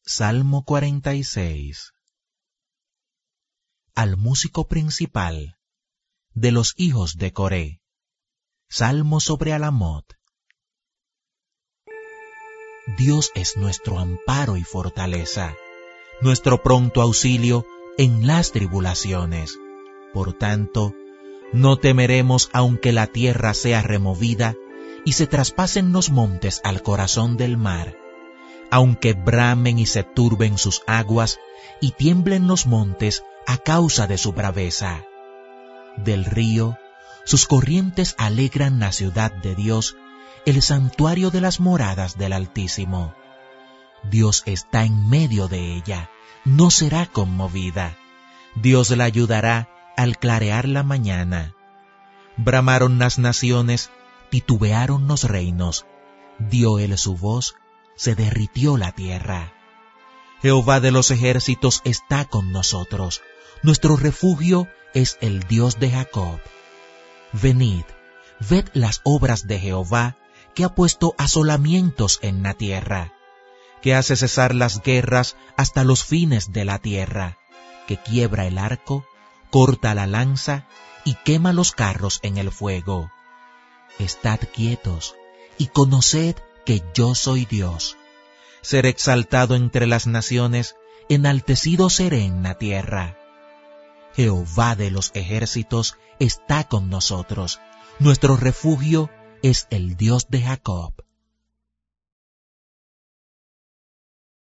Salmo 46. Al músico principal de los hijos de Coré. Salmo sobre Alamot. Dios es nuestro amparo y fortaleza, nuestro pronto auxilio en las tribulaciones. Por tanto, no temeremos aunque la tierra sea removida y se traspasen los montes al corazón del mar, aunque bramen y se turben sus aguas y tiemblen los montes a causa de su braveza. Del río, sus corrientes alegran la ciudad de Dios, el santuario de las moradas del Altísimo. Dios está en medio de ella, no será conmovida. Dios la ayudará al clarear la mañana. Bramaron las naciones, titubearon los reinos. Dio él su voz, se derritió la tierra. Jehová de los ejércitos está con nosotros. Nuestro refugio es el Dios de Jacob. Venid, ved las obras de Jehová, que ha puesto asolamientos en la tierra, que hace cesar las guerras hasta los fines de la tierra, que quiebra el arco, corta la lanza y quema los carros en el fuego. Estad quietos y conoced que yo soy Dios. Seré exaltado entre las naciones, enaltecido seré en la tierra. Jehová de los ejércitos está con nosotros. Nuestro refugio es el Dios de Jacob.